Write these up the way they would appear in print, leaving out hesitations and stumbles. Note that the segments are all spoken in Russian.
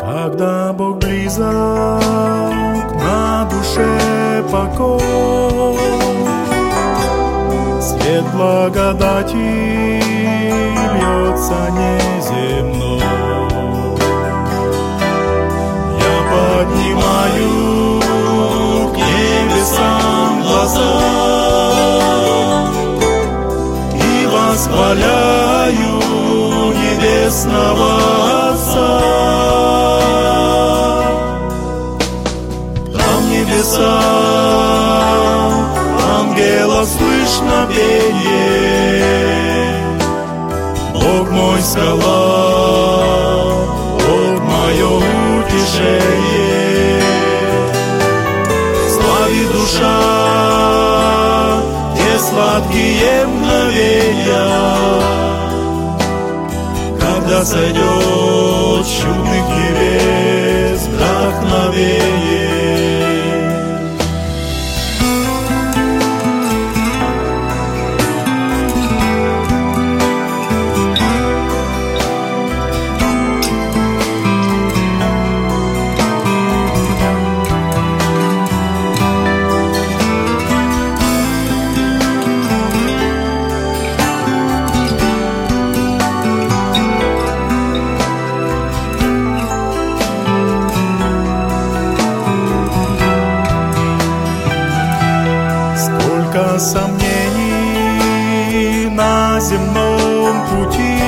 Когда Бог близок, на душе покой, свет благодати льется неземной. Я поднимаю к небесам глаза и восхваляю небесного Отца. Там небеса, ангелов слышно пение. Бог мой скала, Бог мое утешение. Славит душа те сладкие мгновения, когда сойдет с чудных небес вдохновение. Сколько сомнений на земном пути,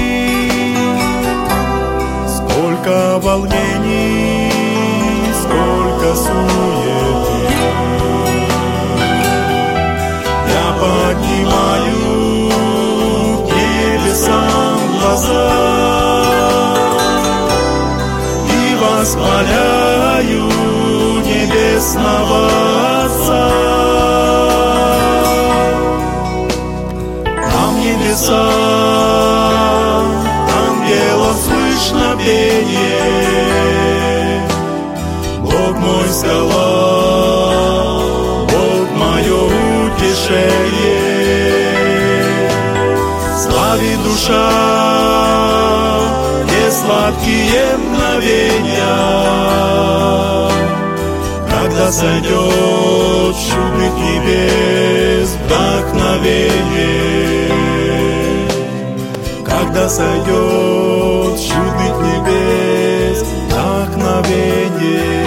сколько волнений, сколько суеты. Я поднимаю к небесам глаза и восхваляю небесного Отца. Небеса, ангелов слышно пение. Бог мой скала, Бог мое утешение. Славит душа те сладкие мгновения, когда сойдет с чудных небес вдохновение. Когда сойдет с чудных небес вдохновение.